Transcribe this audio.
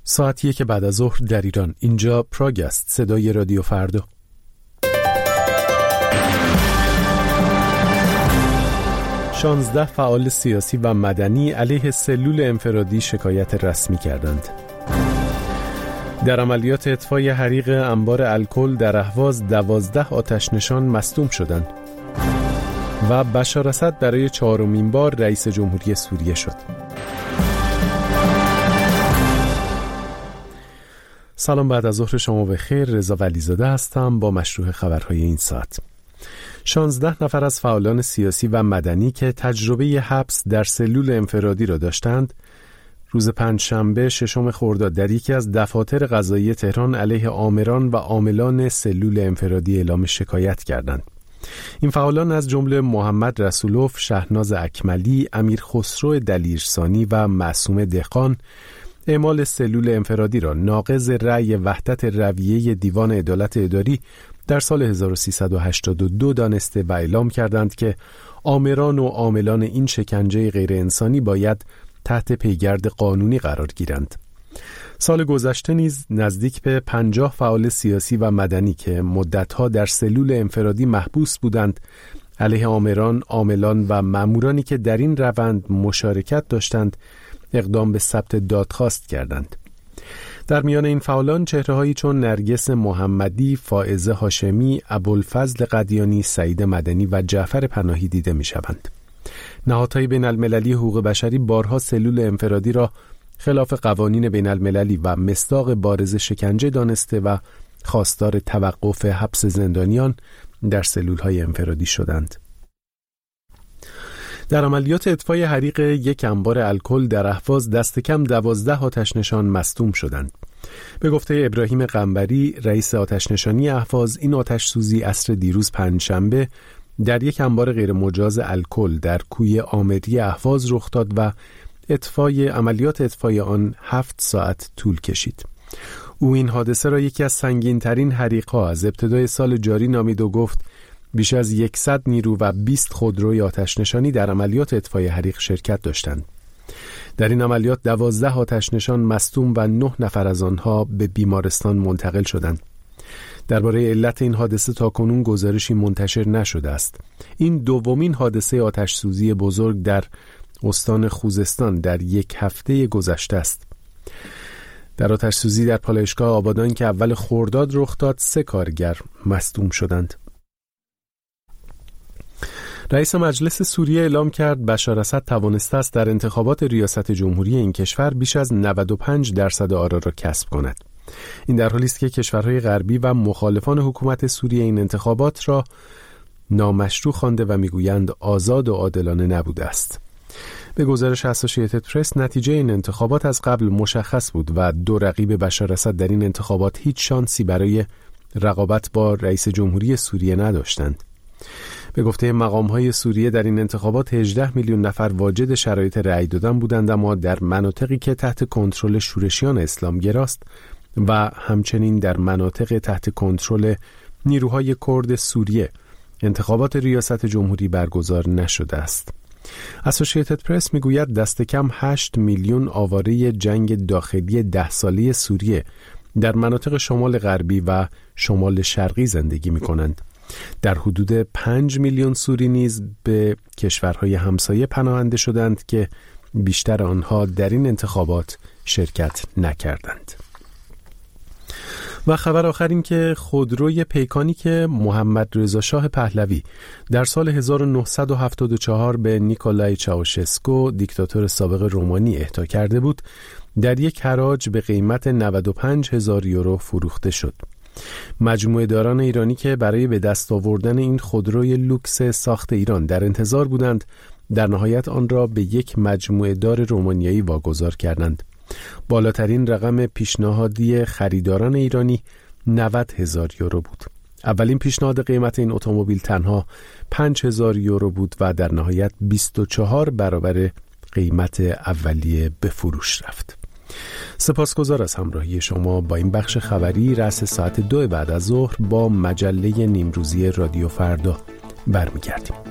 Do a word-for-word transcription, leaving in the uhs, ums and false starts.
ساعتیه که بعد از ظهر در ایران. اینجا پراگ است، صدای رادیو فردا. شانزده فعال سیاسی و مدنی علیه سلول انفرادی شکایت رسمی کردند. در عملیات اطفای حریق انبار الکل در اهواز دوازده آتش نشان مصدوم شدند. و بشار اسد برای چهارمین بار رئیس جمهوری سوریه شد. سلام، بعد از ظهر شما بخیر. رضا ولیزاده هستم با مشروع خبرهای این ساعت. شانزده نفر از فعالان سیاسی و مدنی که تجربه حبس در سلول انفرادی را داشتند، روز پنجشنبه ششم خرداد در یکی از دفاتر قضایی تهران علیه آمران و عاملان سلول انفرادی اعلام شکایت کردند. این فعالان از جمله محمد رسولوف، شهناز اکملی، امیر خسرو دلیرسانی و معصوم دهقان اعمال سلول انفرادی را ناقض رأی وحدت رویه دیوان عدالت اداری در سال هزار و سیصد و هشتاد و دو دانسته و اعلام کردند که آمران و عاملان این شکنجه غیر انسانی باید تحت پیگرد قانونی قرار گیرند. سال گذشته نیز نزدیک به پنجاه فعال سیاسی و مدنی که مدتها در سلول انفرادی محبوس بودند علیه آمران، عاملان و مامورانی که در این روند مشارکت داشتند اقدام به ثبت دادخواست کردند. در میان این فعالان چهره‌هایی چون نرگس محمدی، فائزه هاشمی، ابوالفضل قدیانی، سعید مدنی و جعفر پناهی دیده می‌شوند. نهادهای بین المللی حقوق بشری بارها سلول انفرادی را خلاف قوانین بین المللی و مصداق بارز شکنجه دانسته و خواستار توقف حبس زندانیان در سلول‌های انفرادی شدند. در عملیات اطفای حریق یک انبار الکل در اهواز دست کم دوازده آتش نشان مصدوم شدند. به گفته ابراهیم قنبری، رئیس آتش نشانی اهواز، این آتش سوزی عصر دیروز پنجشنبه در یک انبار غیر مجاز الکل در کوی آمری اهواز رخ داد و اطفای عملیات اطفای آن هفت ساعت طول کشید. او این حادثه را یکی از سنگین‌ترین حریق‌ها از ابتدای سال جاری نامید و گفت بیش از صد نیرو و بیست خودروی آتش نشانی در عملیات اطفای حریق شرکت داشتند. در این عملیات دوازده آتش نشان مصدوم و نه نفر از آنها به بیمارستان منتقل شدند. درباره علت این حادثه تاکنون گزارشی منتشر نشده است. این دومین حادثه آتش سوزی بزرگ در استان خوزستان در یک هفته گذشته است. در آتش سوزی در پالایشگاه آبادان که اول خرداد رخ داد، سه کارگر مصدوم شدند. رئیس مجلس سوریه اعلام کرد بشار اسد توانسته است در انتخابات ریاست جمهوری این کشور بیش از نود و پنج درصد آرا را کسب کند. این در حالی است که کشورهای غربی و مخالفان حکومت سوریه این انتخابات را نامشروع خوانده و میگویند آزاد و عادلانه نبوده است. به گزارش اسوسییتد پرس، نتیجه این انتخابات از قبل مشخص بود و دو رقیب بشار اسد در این انتخابات هیچ شانسی برای رقابت با رئیس جمهوری سوریه نداشتند. به گفته مقام‌های سوریه در این انتخابات هجده میلیون نفر واجد شرایط رأی دادن بودند، اما در مناطقی که تحت کنترل شورشیان اسلامگراست و همچنین در مناطق تحت کنترل نیروهای کرد سوریه انتخابات ریاست جمهوری برگزار نشده است. اسوسییتد پرس میگوید دست کم هشت میلیون آواره جنگ داخلی ده ساله سوریه در مناطق شمال غربی و شمال شرقی زندگی می‌کنند. در حدود پنج میلیون سوری نیز به کشورهای همسایه پناهنده شدند که بیشتر آنها در این انتخابات شرکت نکردند. و خبر آخر این که خودروی پیکانی که محمد رضا شاه پهلوی در سال هزار و نهصد و هفتاد و چهار به نیکولای چاوشسکو، دیکتاتور سابق رومانی، اهدا کرده بود، در یک حراج به قیمت نود و پنج هزار یورو فروخته شد. مجموعه داران ایرانی که برای به دست آوردن این خودروی لوکس ساخت ایران در انتظار بودند، در نهایت آن را به یک مجموعه دار رومانیایی واگذار کردند. بالاترین رقم پیشنهادی خریداران ایرانی نود هزار یورو بود. اولین پیشنهاد قیمت این اتومبیل تنها پنج هزار یورو بود و در نهایت بیست و چهار برابر قیمت اولیه به فروش رفت. سپاسگزار از همراهی شما با این بخش خبری رأس ساعت دو بعد از ظهر با مجله نیمروزی رادیو فردا برمیگردیم.